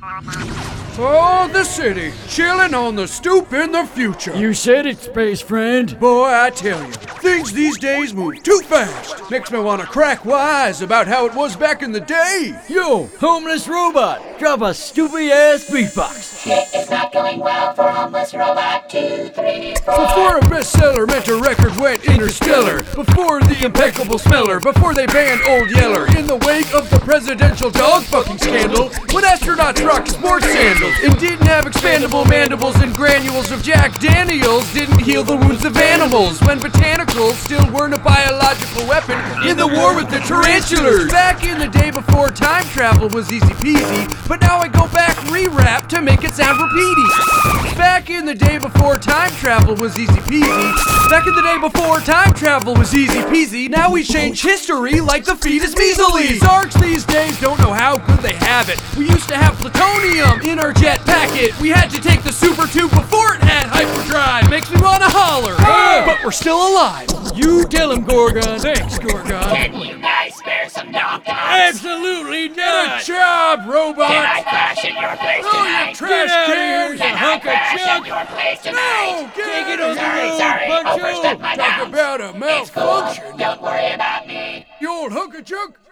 Oh, the city, chilling on the stoop in the future. You said it, space friend. Boy, I tell you, things these days move too fast. Makes me want to crack wise about how it was back in the day. Yo, homeless robot, drop a stupid ass beatbox. Shit is not going well for homeless robot 2, 3, 4. Before a bestseller meant a record went interstellar. Before the impeccable smeller. Before they banned Old Yeller. In the wake of the presidential dog fucking scandal. When astronauts rocked sports sandals. And didn't have expandable mandibles and granules of Jack Daniels. Didn't heal the wounds of animals. When botanicals still weren't a biological weapon in the war with the tarantulas. Back in the day before time travel was easy peasy. But now I go back re-rap to make it sound repeaty. Back in the day before time travel was easy peasy. Back in the day before time travel was easy peasy. Now we change history like the fetus measly. Zarks these days don't know how good they have it. We used to have plutonium in our jet packet. We had to take the super tube before it had hyperdrive. Makes me wanna holler, but we're still alive. You tell him, Gorgon. Thanks, Gorgon. Can you guys spare some knockdowns? Absolutely not. Good job, robot. Can I crash at your place Oh, tonight? you trash can. Can I crash at your place tonight? Take it on the road, Sorry, Pancho. overstepped my Talk bounds. about a It's cool. malfunction. Don't worry about me. You old hunk of junk.